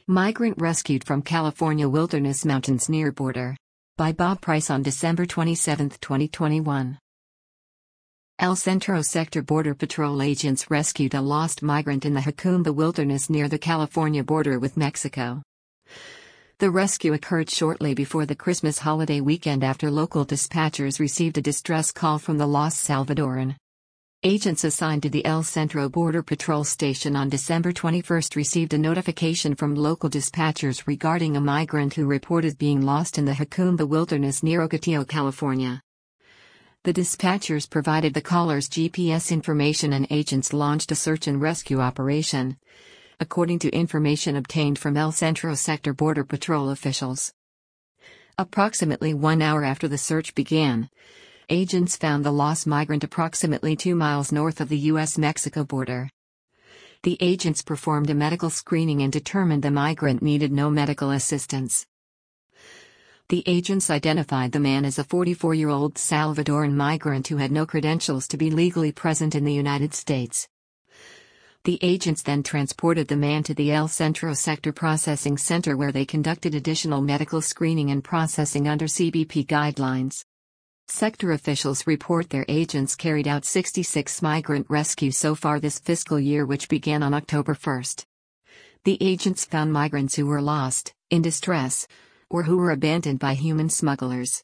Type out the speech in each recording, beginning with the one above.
Migrant rescued from California wilderness mountains near border. By Bob Price on December 27, 2021. El Centro Sector Border Patrol agents rescued a lost migrant in the Jacumba wilderness near the California border with Mexico. The rescue occurred shortly before the Christmas holiday weekend after local dispatchers received a distress call from the lost Salvadoran. Agents assigned to the El Centro Border Patrol Station on December 21 received a notification from local dispatchers regarding a migrant who reported being lost in the Jacumba wilderness near Ocotillo, California. The dispatchers provided the caller's GPS information and agents launched a search and rescue operation, according to information obtained from El Centro Sector Border Patrol officials. Approximately 1 hour after the search began, agents found the lost migrant approximately 2 miles north of the U.S.-Mexico border. The agents performed a medical screening and determined the migrant needed no medical assistance. The agents identified the man as a 44-year-old Salvadoran migrant who had no credentials to be legally present in the United States. The agents then transported the man to the El Centro Sector Processing Center where they conducted additional medical screening and processing under CBP guidelines. Sector officials report their agents carried out 66 migrant rescues so far this fiscal year, which began on October 1. The agents found migrants who were lost, in distress, or who were abandoned by human smugglers.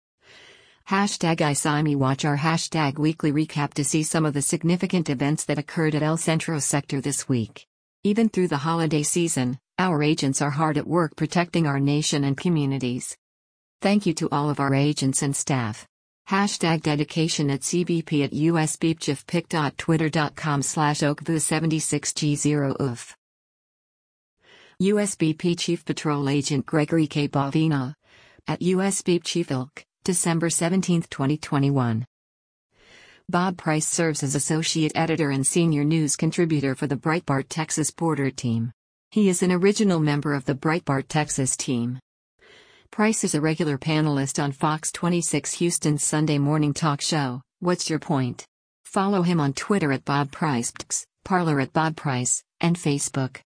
#ICIMEWatch our #weekly recap to see some of the significant events that occurred at El Centro Sector this week. Even through the holiday season, our agents are hard at work protecting our nation and communities. Thank you to all of our agents and staff. #dedication at CBP at usbpchief.twitter.com/okvu76g0uf. USBP Chief Patrol Agent Gregory K. Bavina. At USBP Chief Ilk, December 17, 2021. Bob Price serves as Associate Editor and Senior News Contributor for the Breitbart Texas Border Team. He is an original member of the Breitbart Texas team. Price is a regular panelist on Fox 26 Houston's Sunday morning talk show, What's Your Point? Follow him on Twitter at Bob Price, Parler at Bob Price, and Facebook.